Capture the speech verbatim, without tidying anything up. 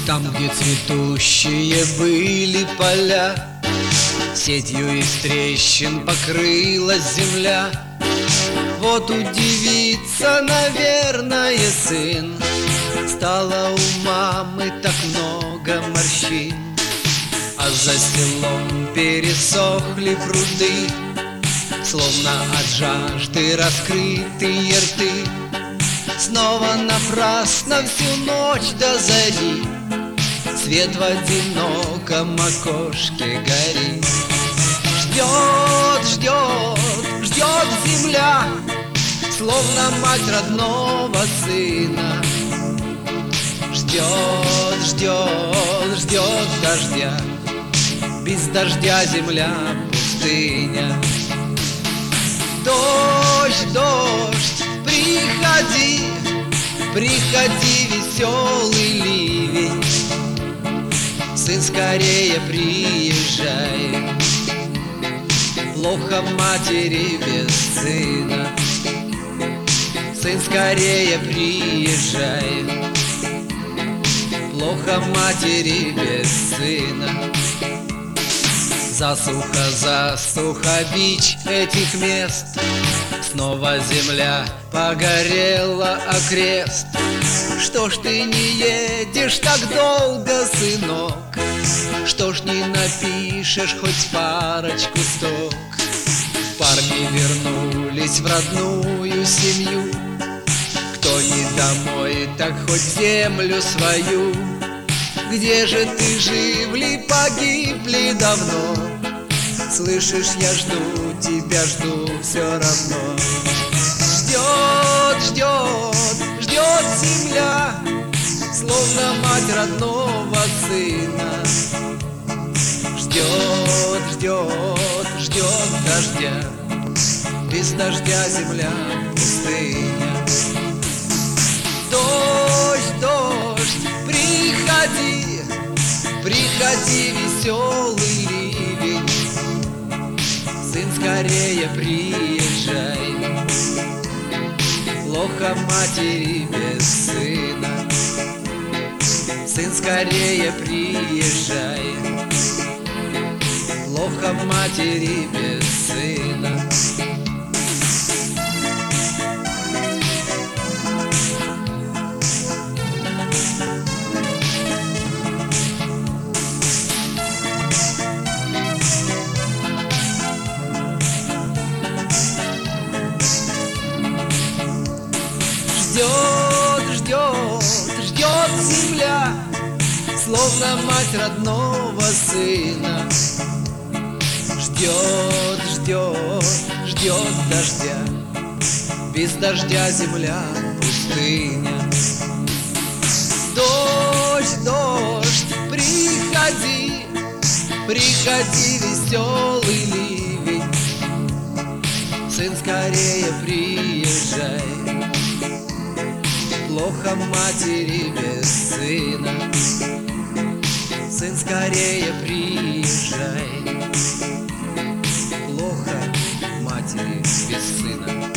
Там, где цветущие были поля, сетью из трещин покрылась земля. Вот удивится, наверное, сын, стало у мамы так много морщин. А за селом пересохли пруды, словно от жажды раскрытые рты. Снова напрасно всю ночь до зари свет в одиноком окошке горит. Ждет, ждет, ждет земля, словно мать родного сына. Ждет, ждет, ждет дождя, без дождя земля пустыня. Дождь, дождь, приходи, приходи, веселый ливень. Сын, скорее приезжай, плохо матери без сына. Сын, скорее приезжай, плохо матери без сына. Засуха, засуха, бич этих мест, снова земля погорела окрест. Что ж ты не едешь так долго, сынок? Что ж не напишешь хоть парочку строк? Парни вернулись в родную семью, кто не домой, так хоть землю свою. Где же ты, живли, погибли давно? Слышишь, я жду, тебя жду все равно. Ждет, ждет, ждет земля, словно мать родного сына. Ждет, ждет, ждет дождя, без дождя земля пустыня. Дождь, дождь, приходи, приходи, веселый ливень. Сын, скорее приезжай, плохо матери без сына. Сын, скорее приезжай, плохо матери без сына. Ждет, ждет, ждет земля, словно мать родного сына. Ждет, ждет, ждет дождя, без дождя земля пустыня. Дождь, дождь, приходи, приходи, веселый ливень. Сын, скорее приезжай, плохо матери без сына. Сын, скорее приезжай, плохо матери без сына.